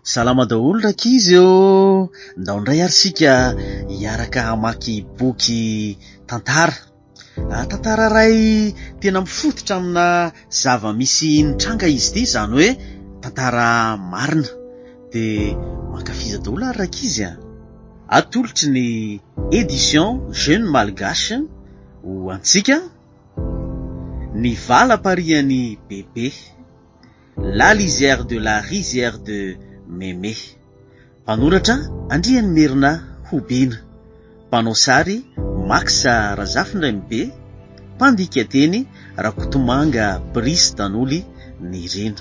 Salama daholo rakizy eo. Ndao indray ary sika hiaraka hamaky boky tantara. Tantara iray tena mifototra amina zava-misy nitranga izy ity, izany hoe tantara marina. Dia mankafiza daholo ary rakizy. Atolotry ny édition Jeune Malgache ho antsika ny valam-parian'ny bebe, La lisière de la rizière de Mémé. Mpanoratra Andriany Merina Hobina. Mpanao sary Max Razafindraimbe. Mpandika teny Rakotomanga Brice Danoly Nirina.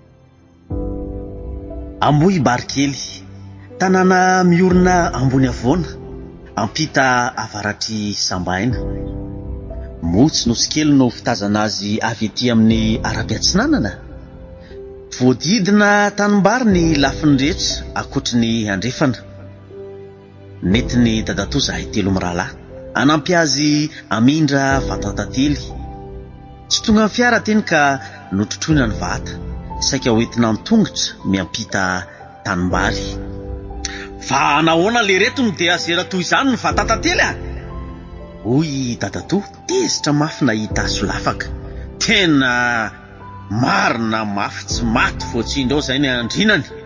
Ambohibarikely, tanàna miorina ambony avoana, ampita avaratry Sambaina. Motsy nosy kely no fitazana azy avy etỳ amin'ny arabe Atsinanana. Voadidina tanimbary ny lafiny rehetra ankoatry ny andrefana. Netiny dadatoa zahay telo mirahalahy, anampy azy amindra vatantately. Tsy tonga ny fiara teny ka notrotroina ny vata, saika hoentina nitongotra miampita tanimbary. Fa nahoana le retony dia azera toy izany ny vatantately a? Hoy dadatoa tezitra mafy nahita solafaka. Tena marina mafy tsy maty voatsindreo izay ny andrinany.